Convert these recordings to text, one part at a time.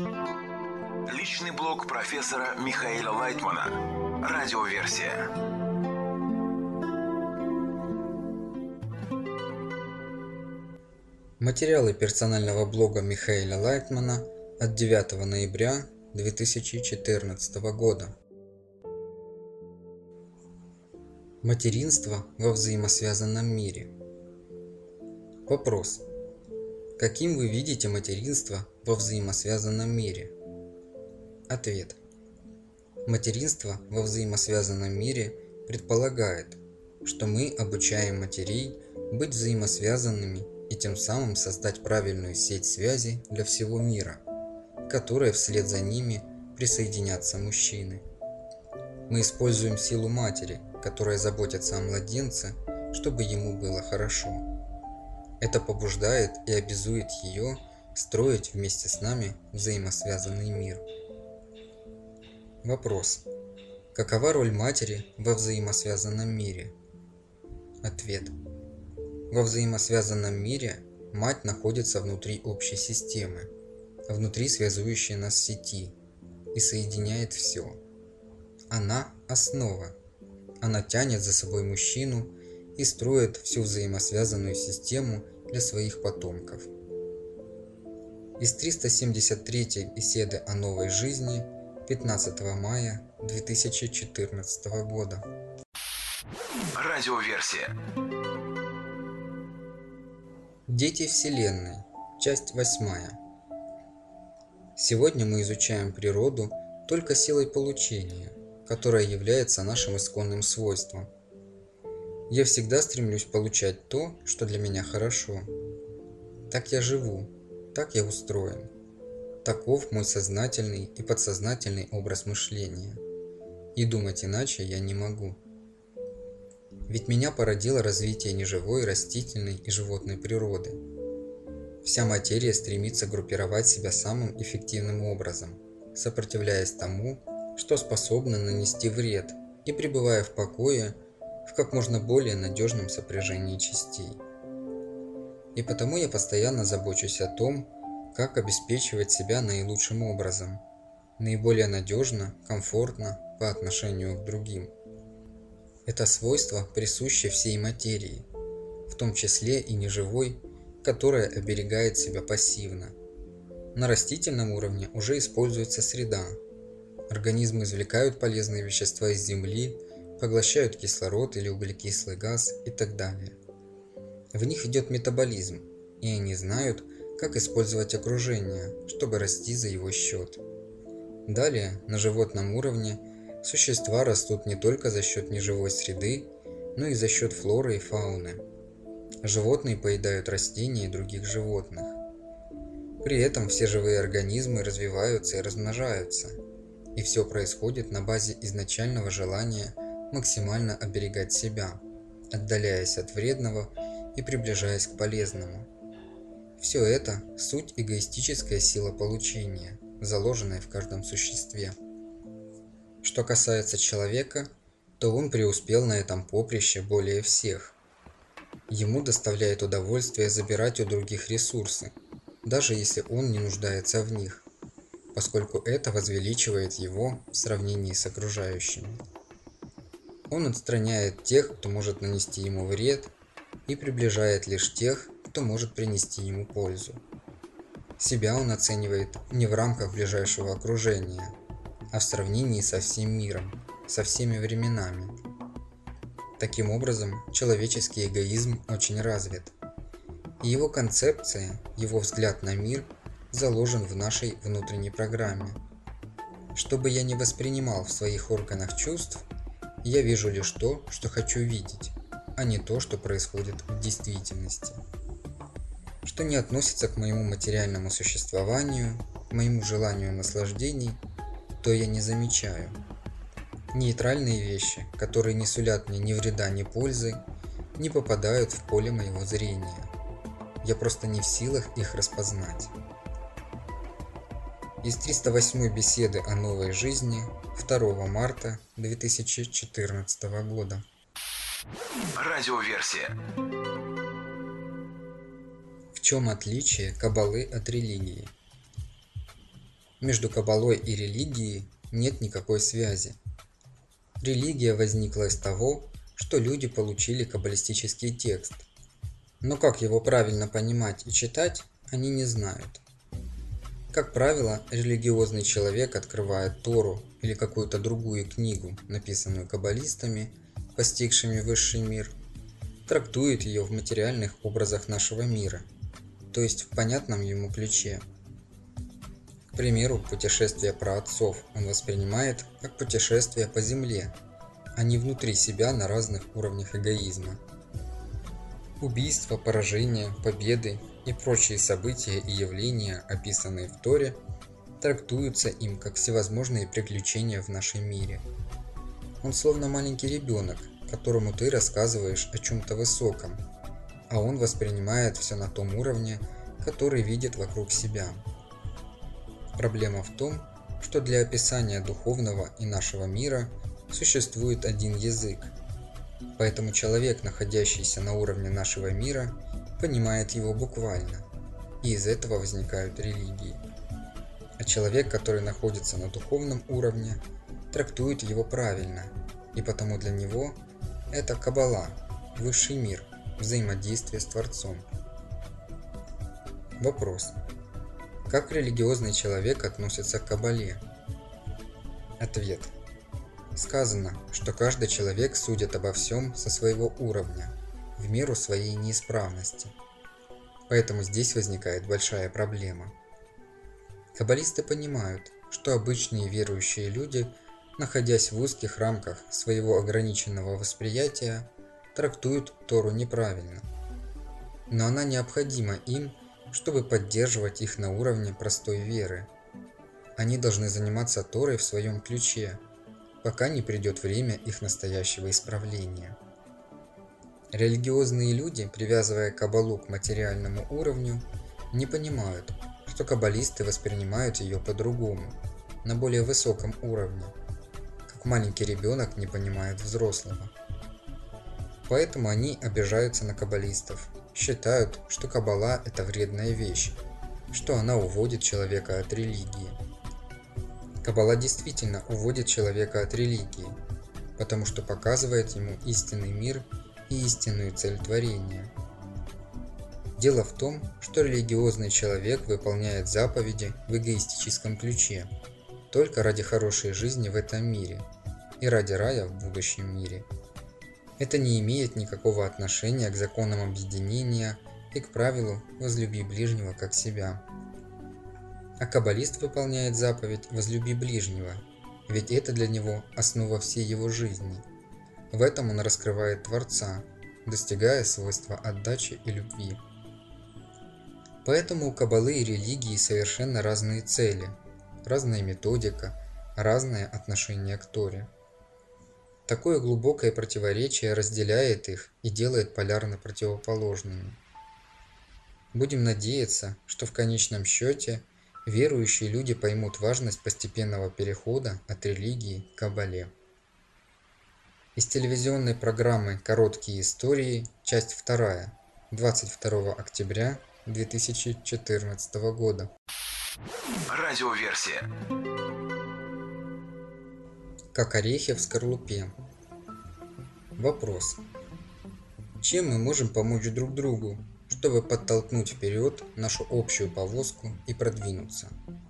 Личный блог профессора Михаила Лайтмана. Радиоверсия. Материалы персонального блога Михаила Лайтмана от 9 ноября 2014 года. Материнство во взаимосвязанном мире. Вопрос. Каким вы видите материнство во взаимосвязанном мире? Ответ. Материнство во взаимосвязанном мире предполагает, что мы обучаем матерей быть взаимосвязанными и тем самым создать правильную сеть связи для всего мира, к которой вслед за ними присоединятся мужчины. Мы используем силу матери, которая заботится о младенце, чтобы ему было хорошо. Это побуждает и обязует ее строить вместе с нами взаимосвязанный мир. Вопрос. Какова роль матери во взаимосвязанном мире? Ответ. Во взаимосвязанном мире мать находится внутри общей системы, внутри связующей нас сети, и соединяет все. Она – основа. Она тянет за собой мужчину и строит всю взаимосвязанную систему для своих потомков. Из 373-й беседы о новой жизни 15 мая 2014 года. Радиоверсия. Дети Вселенной. Часть 8. Сегодня мы изучаем природу только силой получения, которая является нашим исконным свойством. Я всегда стремлюсь получать то, что для меня хорошо. Так я живу, так я устроен. Таков мой сознательный и подсознательный образ мышления. И думать иначе я не могу. Ведь меня породило развитие неживой, растительной и животной природы. Вся материя стремится группировать себя самым эффективным образом, сопротивляясь тому, что способно нанести вред, и пребывая в покое в как можно более надежном сопряжении частей. И потому я постоянно забочусь о том, как обеспечивать себя наилучшим образом, наиболее надежно, комфортно по отношению к другим. Это свойство присуще всей материи, в том числе и неживой, которая оберегает себя пассивно. На растительном уровне уже используется среда. Организмы извлекают полезные вещества из земли, поглощают кислород или углекислый газ и так далее. В них идет метаболизм, и они знают, как использовать окружение, чтобы расти за его счет. Далее, на животном уровне, существа растут не только за счет неживой среды, но и за счет флоры и фауны. Животные поедают растения и других животных. При этом все живые организмы развиваются и размножаются, и все происходит на базе изначального желания максимально оберегать себя, отдаляясь от вредного и приближаясь к полезному. Все это – суть эгоистическая сила получения, заложенная в каждом существе. Что касается человека, то он преуспел на этом поприще более всех. Ему доставляет удовольствие забирать у других ресурсы, даже если он не нуждается в них, поскольку это возвеличивает его в сравнении с окружающими. Он отстраняет тех, кто может нанести ему вред, и приближает лишь тех, кто может принести ему пользу. Себя он оценивает не в рамках ближайшего окружения, а в сравнении со всем миром, со всеми временами. Таким образом, человеческий эгоизм очень развит. И его концепция, его взгляд на мир заложен в нашей внутренней программе. Что бы я ни воспринимал в своих органах чувств, я вижу лишь то, что хочу видеть, а не то, что происходит в действительности. Что не относится к моему материальному существованию, к моему желанию наслаждений, то я не замечаю. Нейтральные вещи, которые не сулят мне ни вреда, ни пользы, не попадают в поле моего зрения. Я просто не в силах их распознать. Из 308-й беседы о новой жизни 2 марта 2014 года. Радиоверсия. В чем отличие Каббалы от религии? Между каббалой и религией нет никакой связи. Религия возникла из того, что люди получили каббалистический текст. Но как его правильно понимать и читать, они не знают. Как правило, религиозный человек открывает Тору или какую-то другую книгу, написанную каббалистами, постигшими высший мир, трактует ее в материальных образах нашего мира, то есть в понятном ему ключе. К примеру, путешествие праотцов он воспринимает как путешествие по земле, а не внутри себя на разных уровнях эгоизма. Убийства, поражения, победы и прочие события и явления, описанные в Торе, трактуются им как всевозможные приключения в нашем мире. Он словно маленький ребенок, которому ты рассказываешь о чем-то высоком, а он воспринимает все на том уровне, который видит вокруг себя. Проблема в том, что для описания духовного и нашего мира существует один язык, поэтому человек, находящийся на уровне нашего мира, понимает его буквально, и из этого возникают религии. А человек, который находится на духовном уровне, трактует его правильно, и потому для него это каббала, высший мир, взаимодействие с Творцом. Вопрос. Как религиозный человек относится к каббале? Ответ. Сказано, что каждый человек судит обо всем со своего уровня, в меру своей неисправности. Поэтому здесь возникает большая проблема. Каббалисты понимают, что обычные верующие люди, находясь в узких рамках своего ограниченного восприятия, трактуют Тору неправильно. Но она необходима им, чтобы поддерживать их на уровне простой веры. Они должны заниматься Торой в своем ключе, пока не придет время их настоящего исправления. Религиозные люди, привязывая каббалу к материальному уровню, не понимают, что каббалисты воспринимают ее по-другому, на более высоком уровне, как маленький ребенок не понимает взрослого. Поэтому они обижаются на каббалистов, считают, что каббала – это вредная вещь, что она уводит человека от религии. Каббала действительно уводит человека от религии, потому что показывает ему истинный мир и истинную цель творения. Дело в том, что религиозный человек выполняет заповеди в эгоистическом ключе, только ради хорошей жизни в этом мире и ради рая в будущем мире. Это не имеет никакого отношения к законам объединения и к правилу «возлюби ближнего как себя». А каббалист выполняет заповедь «возлюби ближнего», ведь это для него основа всей его жизни. В этом он раскрывает Творца, достигая свойства отдачи и любви. Поэтому у каббалы и религии совершенно разные цели, разная методика, разное отношение к Торе. Такое глубокое противоречие разделяет их и делает полярно противоположными. Будем надеяться, что в конечном счете верующие люди поймут важность постепенного перехода от религии к каббале. Из телевизионной программы «Короткие истории», часть 2, 22 октября 2014 года. Радиоверсия. Как орехи в скорлупе. Вопрос. Чем мы можем помочь друг другу, чтобы подтолкнуть вперед нашу общую повозку и продвинуться?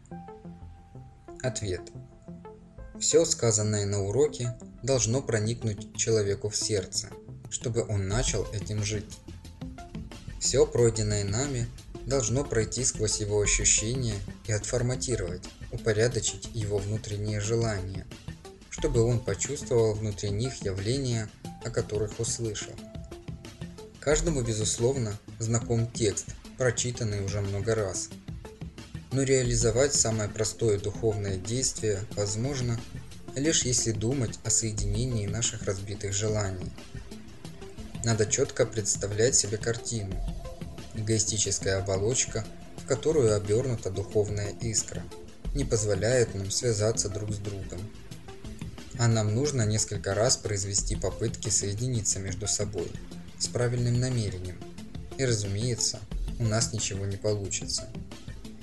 Ответ. Все сказанное на уроке должно проникнуть человеку в сердце, чтобы он начал этим жить. Все пройденное нами должно пройти сквозь его ощущения и отформатировать, упорядочить его внутренние желания, чтобы он почувствовал внутри них явления, о которых услышал. Каждому, безусловно, знаком текст, прочитанный уже много раз. Но реализовать самое простое духовное действие возможно, лишь если думать о соединении наших разбитых желаний. Надо четко представлять себе картину. Эгоистическая оболочка, в которую обернута духовная искра, не позволяет нам связаться друг с другом. А нам нужно несколько раз произвести попытки соединиться между собой с правильным намерением. И разумеется, у нас ничего не получится.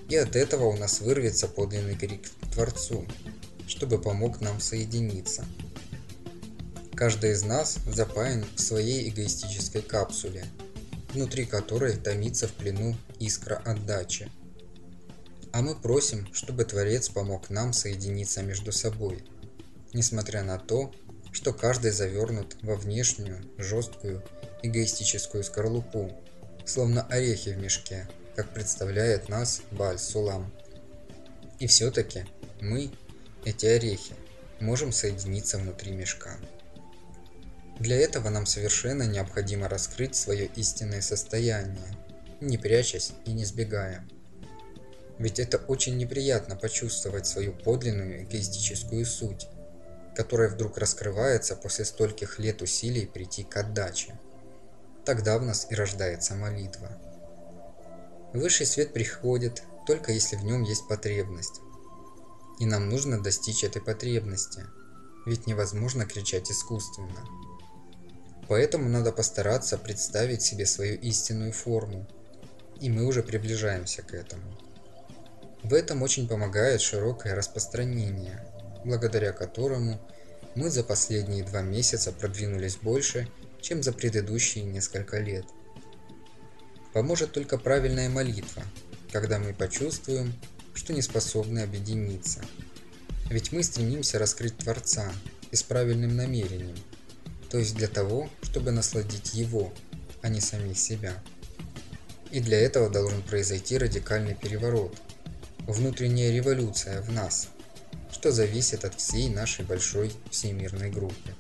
И от этого у нас вырвется подлинный крик к Творцу, чтобы помог нам соединиться. Каждый из нас запаян в своей эгоистической капсуле, внутри которой томится в плену искра отдачи. А мы просим, чтобы Творец помог нам соединиться между собой, несмотря на то, что каждый завернут во внешнюю, жесткую, эгоистическую скорлупу, словно орехи в мешке, как представляет нас Бааль-Сулам. И все-таки мы, эти орехи, можем соединиться внутри мешка. Для этого нам совершенно необходимо раскрыть свое истинное состояние, не прячась и не сбегая. Ведь это очень неприятно почувствовать свою подлинную эгоистическую суть, которая вдруг раскрывается после стольких лет усилий прийти к отдаче. Тогда в нас и рождается молитва. Высший свет приходит только если в нем есть потребность. И нам нужно достичь этой потребности, ведь невозможно кричать искусственно. Поэтому надо постараться представить себе свою истинную форму, и мы уже приближаемся к этому. В этом очень помогает широкое распространение, благодаря которому мы за последние 2 месяца продвинулись больше, чем за предыдущие несколько лет. Поможет только правильная молитва, когда мы почувствуем, что не способны объединиться. Ведь мы стремимся раскрыть Творца и с правильным намерением, то есть для того, чтобы насладить Его, а не самих себя. И для этого должен произойти радикальный переворот, внутренняя революция в нас, что зависит от всей нашей большой всемирной группы.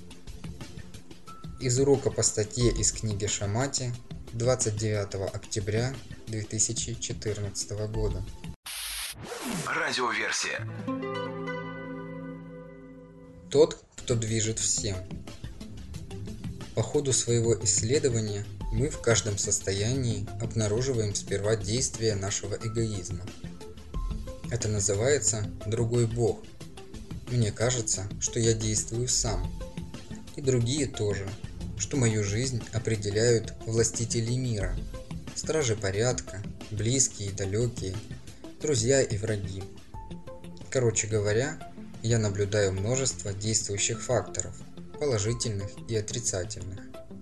Из урока по статье из книги Шамати 29 октября 2014 года. Радиоверсия. Тот, кто движет всем. По ходу своего исследования мы в каждом состоянии обнаруживаем сперва действие нашего эгоизма. Это называется «другой Бог». Мне кажется, что я действую сам. И другие тоже, что мою жизнь определяют властители мира, стражи порядка, близкие и далекие, друзья и враги. Короче говоря, я наблюдаю множество действующих факторов, положительных и отрицательных.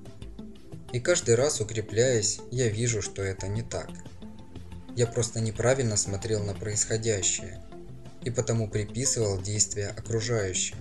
И каждый раз, укрепляясь, я вижу, что это не так. Я просто неправильно смотрел на происходящее и потому приписывал действия окружающим.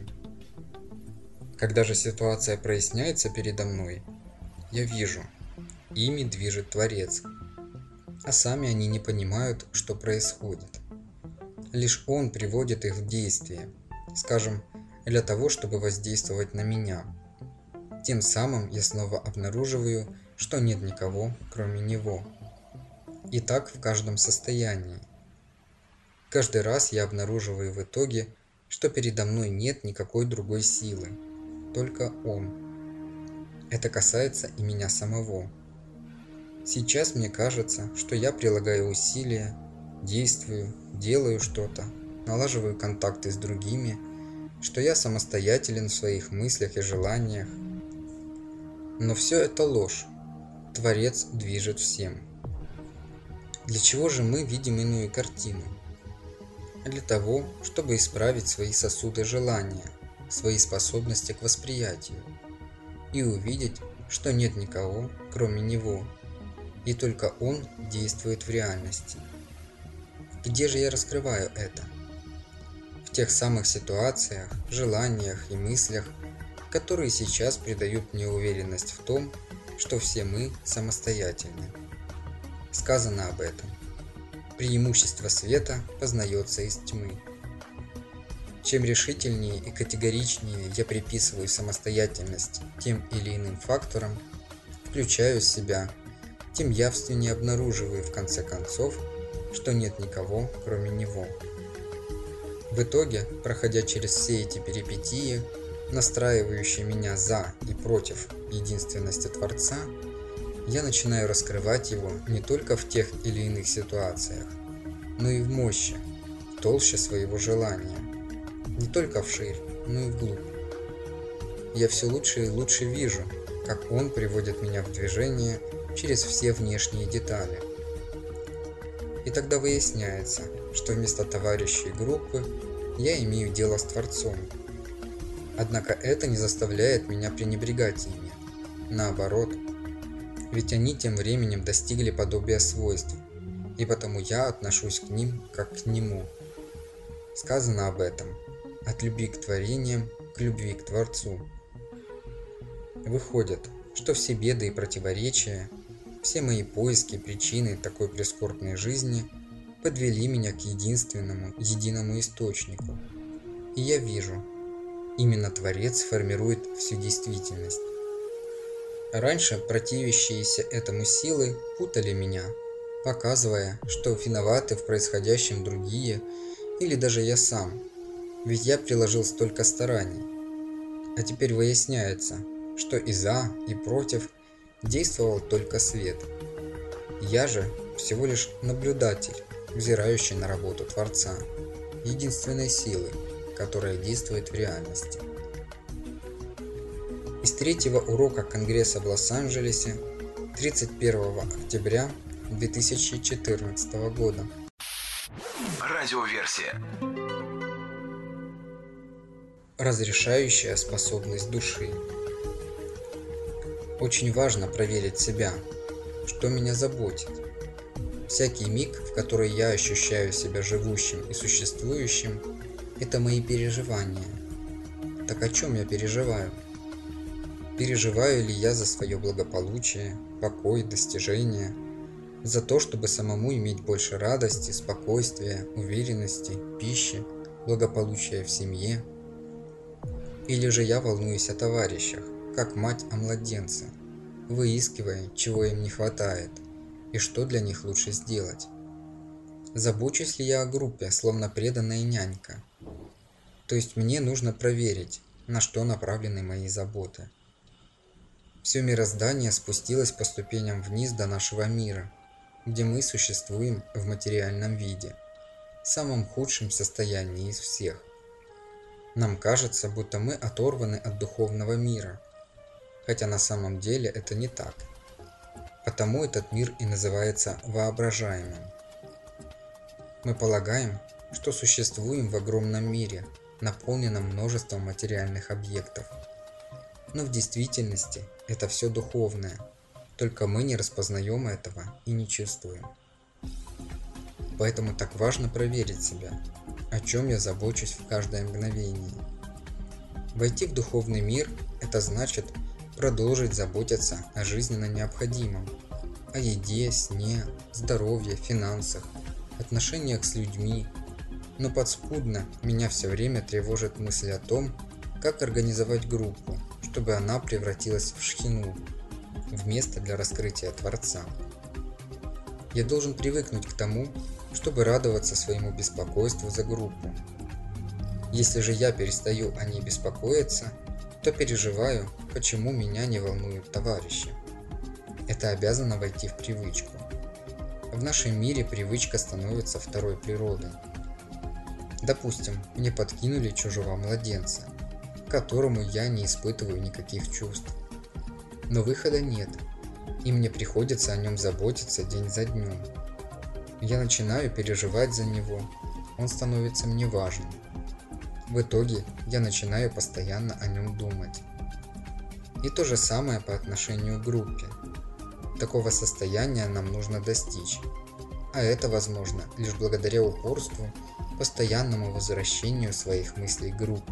Когда же ситуация проясняется передо мной, я вижу, ими движет Творец, а сами они не понимают, что происходит. Лишь Он приводит их в действие, скажем, для того, чтобы воздействовать на меня. Тем самым я снова обнаруживаю, что нет никого, кроме Него. И так в каждом состоянии. Каждый раз я обнаруживаю в итоге, что передо мной нет никакой другой силы, только Он. Это касается и меня самого. Сейчас мне кажется, что я прилагаю усилия, действую, делаю что-то, налаживаю контакты с другими, что я самостоятелен в своих мыслях и желаниях. Но все это ложь. Творец движет всем. Для чего же мы видим иную картину? Для того, чтобы исправить свои сосуды желания, свои способности к восприятию и увидеть, что нет никого, кроме Него, и только Он действует в реальности. Где же я раскрываю это? В тех самых ситуациях, желаниях и мыслях, которые сейчас придают мне уверенность в том, что все мы самостоятельны. Сказано об этом. Преимущество света познается из тьмы. Чем решительнее и категоричнее я приписываю самостоятельность тем или иным факторам, включаю себя, тем явственнее обнаруживаю в конце концов, что нет никого, кроме Него. В итоге, проходя через все эти перипетии, настраивающие меня за и против единственности Творца, я начинаю раскрывать Его не только в тех или иных ситуациях, но и в мощи, в толще своего желания, не только вширь, но и вглубь. Я все лучше и лучше вижу, как Он приводит меня в движение через все внешние детали. И тогда выясняется, что вместо товарищей группы я имею дело с Творцом. Однако это не заставляет меня пренебрегать ими. Наоборот, ведь они тем временем достигли подобия свойств, и потому я отношусь к ним как к Нему. Сказано об этом: от любви к творениям к любви к Творцу. Выходит, что все беды и противоречия, все мои поиски причины такой прискорбной жизни подвели меня к единому источнику. И я вижу, именно Творец формирует всю действительность. Раньше противящиеся этому силы путали меня, показывая, что виноваты в происходящем другие или даже я сам, ведь я приложил столько стараний. А теперь выясняется, что и за, и против действовал только свет. Я же всего лишь наблюдатель, взирающий на работу Творца, единственной силы, которая действует в реальности. Из третьего урока Конгресса в Лос-Анджелесе 31 октября 2014 года. Радиоверсия. Разрешающая способность души. Очень важно проверить себя, что меня заботит. Всякий миг, в который я ощущаю себя живущим и существующим, это мои переживания. Так о чем я переживаю? Переживаю ли я за свое благополучие, покой, достижения, за то, чтобы самому иметь больше радости, спокойствия, уверенности, пищи, благополучия в семье? Или же я волнуюсь о товарищах, как мать о младенце, выискивая, чего им не хватает и что для них лучше сделать? Забочусь ли я о группе, словно преданная нянька? То есть мне нужно проверить, на что направлены мои заботы. Все мироздание спустилось по ступеням вниз до нашего мира, где мы существуем в материальном виде, в самом худшем состоянии из всех. Нам кажется, будто мы оторваны от духовного мира, хотя на самом деле это не так. Потому этот мир и называется воображаемым. Мы полагаем, что существуем в огромном мире, наполненном множеством материальных объектов. Но в действительности это все духовное, только мы не распознаем этого и не чувствуем. Поэтому так важно проверить себя, о чем я забочусь в каждое мгновение. Войти в духовный мир – это значит продолжить заботиться о жизненно необходимом, о еде, сне, здоровье, финансах, отношениях с людьми, но подспудно меня все время тревожит мысль о том, как организовать группу, чтобы она превратилась в шхину, в место для раскрытия Творца. Я должен привыкнуть к тому, чтобы радоваться своему беспокойству за группу. Если же я перестаю о ней беспокоиться, то переживаю, почему меня не волнуют товарищи. Это обязано войти в привычку. В нашем мире привычка становится второй природой. Допустим, мне подкинули чужого младенца, к которому я не испытываю никаких чувств. Но выхода нет, и мне приходится о нем заботиться день за днем. Я начинаю переживать за него, он становится мне важен. В итоге я начинаю постоянно о нем думать. И то же самое по отношению к группе. Такого состояния нам нужно достичь, а это возможно лишь благодаря упорству, постоянному возвращению своих мыслей к группе.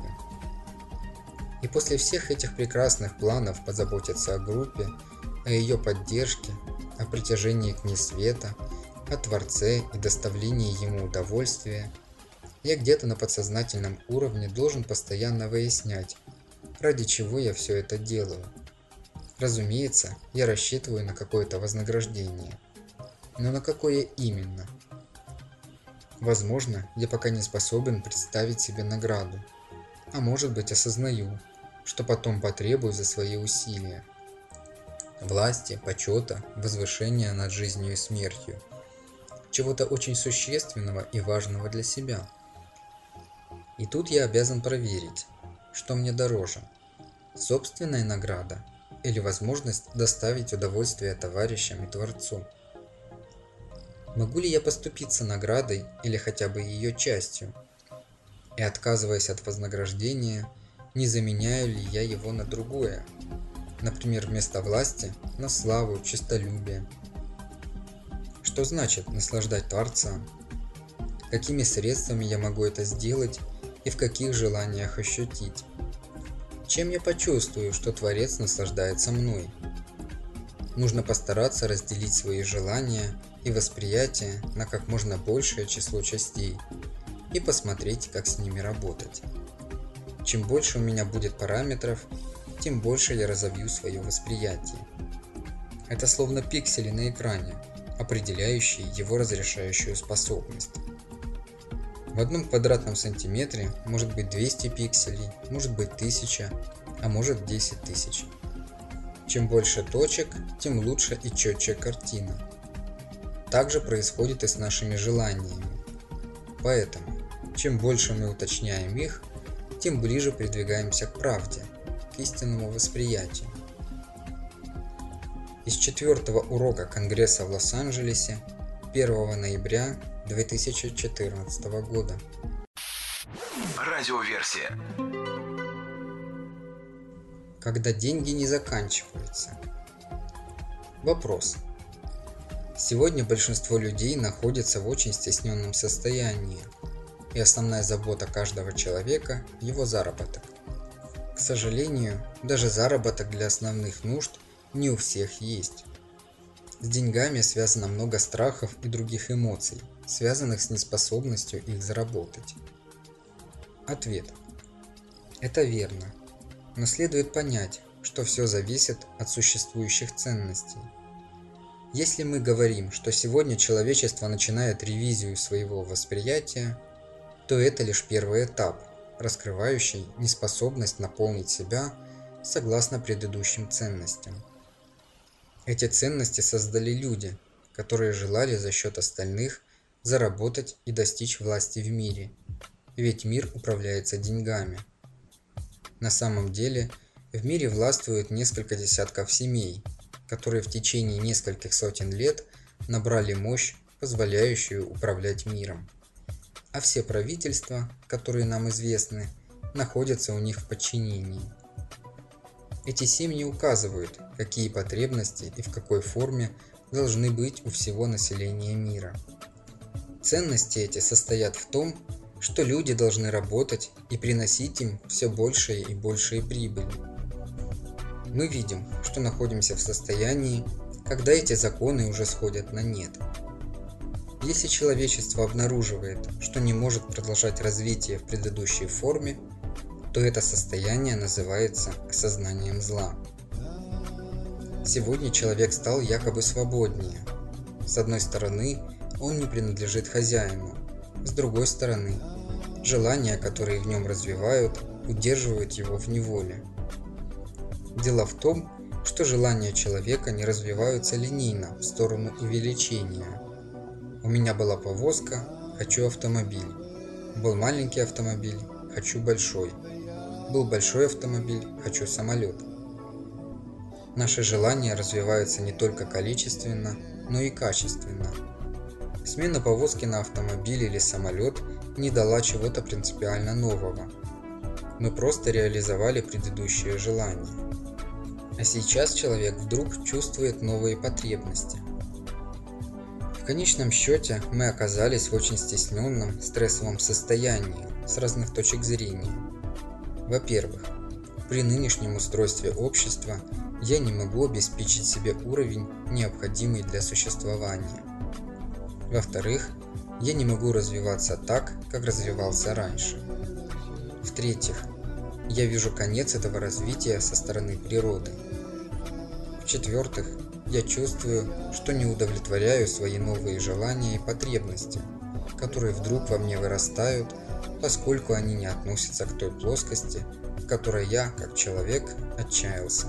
И после всех этих прекрасных планов позаботиться о группе, о ее поддержке, о притяжении к ней света, о Творце и доставлении ему удовольствия, я где-то на подсознательном уровне должен постоянно выяснять, ради чего я все это делаю. Разумеется, я рассчитываю на какое-то вознаграждение. Но на какое именно? Возможно, я пока не способен представить себе награду, а может быть осознаю, что потом потребую за свои усилия. Власти, почета, возвышения над жизнью и смертью. Чего-то очень существенного и важного для себя. И тут я обязан проверить, что мне дороже – собственная награда или возможность доставить удовольствие товарищам и Творцу. Могу ли я поступиться наградой или хотя бы ее частью? И отказываясь от вознаграждения, не заменяю ли я его на другое? Например, вместо власти на славу, честолюбие. Что значит наслаждать Творца? Какими средствами я могу это сделать и в каких желаниях ощутить? Чем я почувствую, что Творец наслаждается мной? Нужно постараться разделить свои желания и восприятие на как можно большее число частей и посмотреть, как с ними работать. Чем больше у меня будет параметров, тем больше я разовью свое восприятие. Это словно пиксели на экране, определяющие его разрешающую способность. В одном квадратном сантиметре может быть 200 пикселей, может быть 1000, а может 10 тысяч. Чем больше точек, тем лучше и четче картина. Так же происходит и с нашими желаниями. Поэтому, чем больше мы уточняем их, тем ближе придвигаемся к правде, к истинному восприятию. Из 4-го урока Конгресса в Лос-Анджелесе 1 ноября 2014 года. Радиоверсия. Когда деньги не заканчиваются. Вопрос. Сегодня большинство людей находится в очень стесненном состоянии, и основная забота каждого человека – его заработок. К сожалению, даже заработок для основных нужд не у всех есть. С деньгами связано много страхов и других эмоций, связанных с неспособностью их заработать. Ответ. Это верно, но следует понять, что все зависит от существующих ценностей. Если мы говорим, что сегодня человечество начинает ревизию своего восприятия, то это лишь первый этап, раскрывающий неспособность наполнить себя согласно предыдущим ценностям. Эти ценности создали люди, которые желали за счет остальных заработать и достичь власти в мире, ведь мир управляется деньгами. На самом деле, в мире властвует несколько десятков семей, которые в течение нескольких сотен лет набрали мощь, позволяющую управлять миром. А все правительства, которые нам известны, находятся у них в подчинении. Эти семьи указывают, какие потребности и в какой форме должны быть у всего населения мира. Ценности эти состоят в том, что люди должны работать и приносить им все большие и большие прибыли. Мы видим, что находимся в состоянии, когда эти законы уже сходят на нет. Если человечество обнаруживает, что не может продолжать развитие в предыдущей форме, то это состояние называется осознанием зла. Сегодня человек стал якобы свободнее. С одной стороны, он не принадлежит хозяину, с другой стороны, желания, которые в нем развивают, удерживают его в неволе. Дело в том, что желания человека не развиваются линейно в сторону увеличения. У меня была повозка, хочу автомобиль. Был маленький автомобиль, хочу большой. Был большой автомобиль, хочу самолет. Наши желания развиваются не только количественно, но и качественно. Смена повозки на автомобиль или самолет не дала чего-то принципиально нового. Мы просто реализовали предыдущее желание. А сейчас человек вдруг чувствует новые потребности. В конечном счете мы оказались в очень стесненном, стрессовом состоянии с разных точек зрения. Во-первых, при нынешнем устройстве общества я не могу обеспечить себе уровень, необходимый для существования. Во-вторых, я не могу развиваться так, как развивался раньше. В-третьих, я вижу конец этого развития со стороны природы. В-четвертых, я чувствую, что не удовлетворяю свои новые желания и потребности, которые вдруг во мне вырастают, поскольку они не относятся к той плоскости, в которой я, как человек, отчаялся.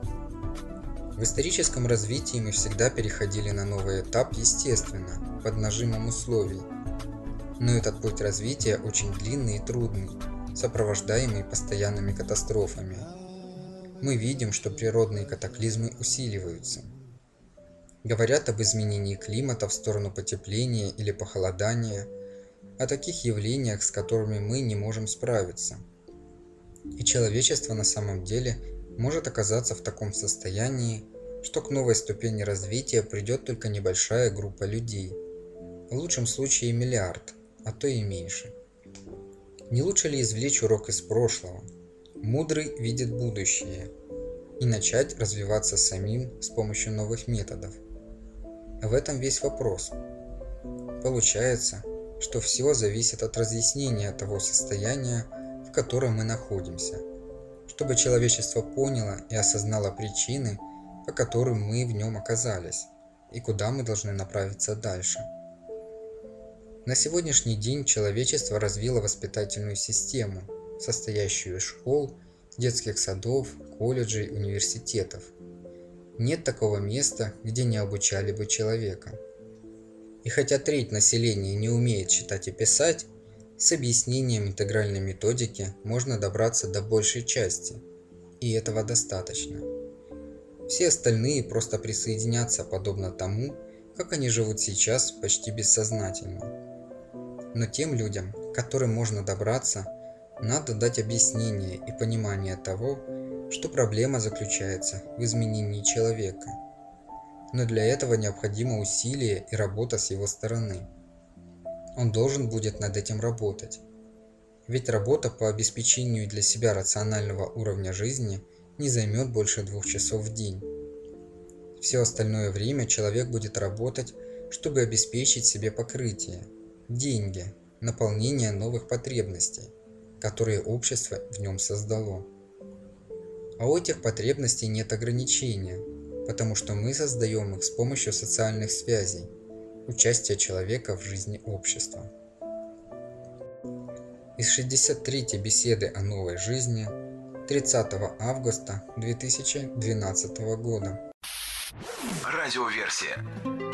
В историческом развитии мы всегда переходили на новый этап естественно, под нажимом условий. Но этот путь развития очень длинный и трудный, сопровождаемый постоянными катастрофами. Мы видим, что природные катаклизмы усиливаются. Говорят об изменении климата в сторону потепления или похолодания, о таких явлениях, с которыми мы не можем справиться. И человечество на самом деле может оказаться в таком состоянии, что к новой ступени развития придет только небольшая группа людей, в лучшем случае миллиард, а то и меньше. Не лучше ли извлечь урок из прошлого? Мудрый видит будущее и начать развиваться самим с помощью новых методов. В этом весь вопрос. Получается, что все зависит от разъяснения того состояния, в котором мы находимся, чтобы человечество поняло и осознало причины, по которым мы в нем оказались, и куда мы должны направиться дальше. На сегодняшний день человечество развило воспитательную систему, состоящую из школ, детских садов, колледжей, университетов. Нет такого места, где не обучали бы человека. И хотя треть населения не умеет читать и писать, с объяснением интегральной методики можно добраться до большей части, и этого достаточно. Все остальные просто присоединятся подобно тому, как они живут сейчас почти бессознательно. Но тем людям, к которым можно добраться, надо дать объяснение и понимание того, что проблема заключается в изменении человека. Но для этого необходимо усилие и работа с его стороны. Он должен будет над этим работать. Ведь работа по обеспечению для себя рационального уровня жизни не займет больше 2 часов в день. Все остальное время человек будет работать, чтобы обеспечить себе покрытие, деньги, наполнение новых потребностей, которые общество в нем создало. А у этих потребностей нет ограничения, потому что мы создаем их с помощью социальных связей, участия человека в жизни общества. Из 63-й беседы о новой жизни 30 августа 2012 года. Радиоверсия.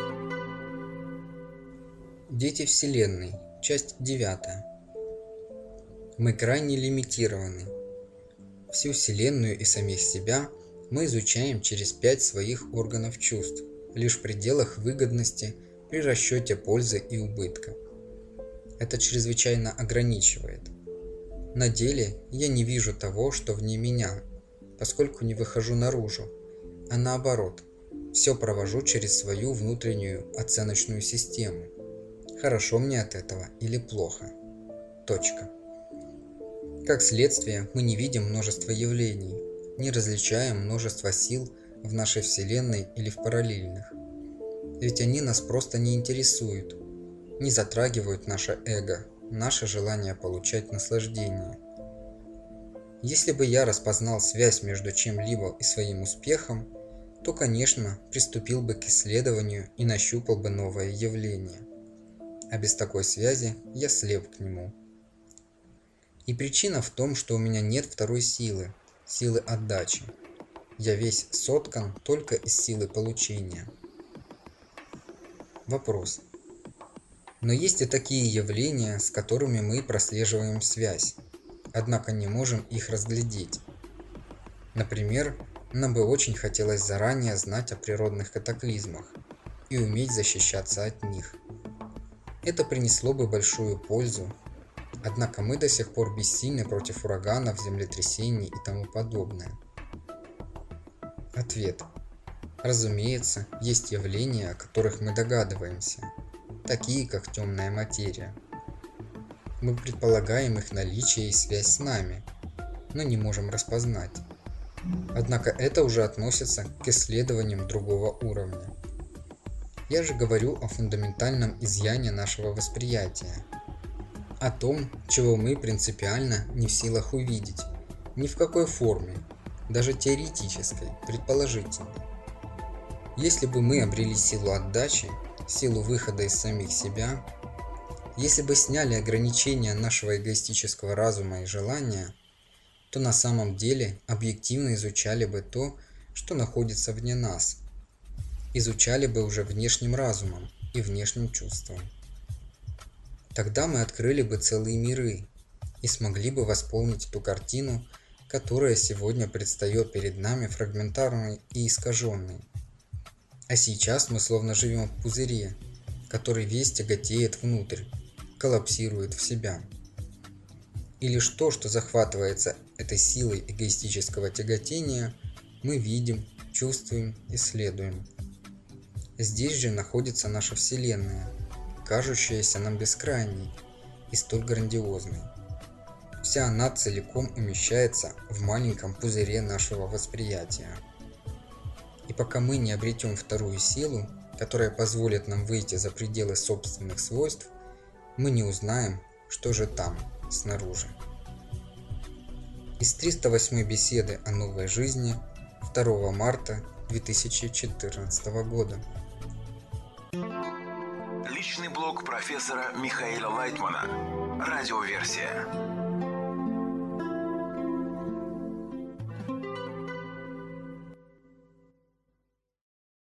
Дети Вселенной. Часть 9. Мы крайне лимитированы. Всю Вселенную и самих себя мы изучаем через 5 своих органов чувств, лишь в пределах выгодности при расчете пользы и убытка. Это чрезвычайно ограничивает. На деле я не вижу того, что вне меня, поскольку не выхожу наружу, а наоборот, все провожу через свою внутреннюю оценочную систему. Хорошо мне от этого или плохо. Точка. Как следствие, мы не видим множество явлений, не различаем множество сил в нашей Вселенной или в параллельных. Ведь они нас просто не интересуют, не затрагивают наше эго, наше желание получать наслаждение. Если бы я распознал связь между чем-либо и своим успехом, то, конечно, приступил бы к исследованию и нащупал бы новое явление. А без такой связи я слеп к нему. И причина в том, что у меня нет второй силы, силы отдачи. Я весь соткан только из силы получения. Вопрос. Но есть и такие явления, с которыми мы прослеживаем связь, однако не можем их разглядеть. Например, нам бы очень хотелось заранее знать о природных катаклизмах и уметь защищаться от них. Это принесло бы большую пользу, однако мы до сих пор бессильны против ураганов, землетрясений и тому подобное. Ответ. Разумеется, есть явления, о которых мы догадываемся, такие как темная материя. Мы предполагаем их наличие и связь с нами, но не можем распознать. Однако это уже относится к исследованиям другого уровня. Я же говорю о фундаментальном изъяне нашего восприятия, о том, чего мы принципиально не в силах увидеть, ни в какой форме, даже теоретической, предположительной. Если бы мы обрели силу отдачи, силу выхода из самих себя, если бы сняли ограничения нашего эгоистического разума и желания, то на самом деле объективно изучали бы то, что находится вне нас, изучали бы уже внешним разумом и внешним чувством. Тогда мы открыли бы целые миры и смогли бы восполнить ту картину, которая сегодня предстает перед нами фрагментарной и искаженной. А сейчас мы словно живем в пузыре, который весь тяготеет внутрь, коллапсирует в себя. И лишь то, что захватывается этой силой эгоистического тяготения, мы видим, чувствуем, исследуем. Здесь же находится наша Вселенная, кажущаяся нам бескрайней и столь грандиозной. Вся она целиком умещается в маленьком пузыре нашего восприятия. И пока мы не обретем вторую силу, которая позволит нам выйти за пределы собственных свойств, мы не узнаем, что же там, снаружи. Из 308 беседы о новой жизни 2 марта 2014 года. Личный блог профессора Михаила Лайтмана. Радиоверсия.